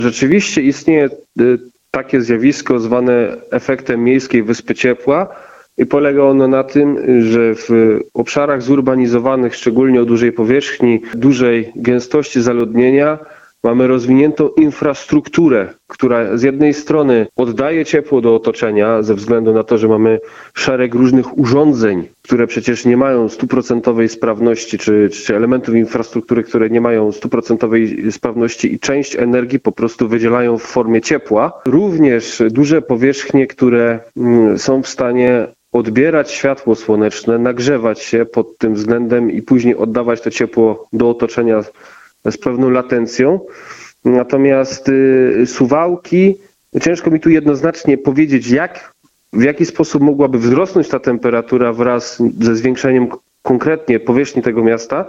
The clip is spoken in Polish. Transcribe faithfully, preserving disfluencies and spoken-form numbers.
Rzeczywiście istnieje takie zjawisko zwane efektem miejskiej wyspy ciepła i polega ono na tym, że w obszarach zurbanizowanych, szczególnie o dużej powierzchni, dużej gęstości zaludnienia, mamy rozwiniętą infrastrukturę, która z jednej strony oddaje ciepło do otoczenia ze względu na to, że mamy szereg różnych urządzeń, które przecież nie mają stuprocentowej sprawności, czy, czy elementów infrastruktury, które nie mają stuprocentowej sprawności i część energii po prostu wydzielają w formie ciepła. Również duże powierzchnie, które są w stanie odbierać światło słoneczne, nagrzewać się pod tym względem i później oddawać to ciepło do otoczenia z pewną latencją. Natomiast y, Suwałki, ciężko mi tu jednoznacznie powiedzieć, jak, w jaki sposób mogłaby wzrosnąć ta temperatura wraz ze zwiększeniem konkretnie powierzchni tego miasta.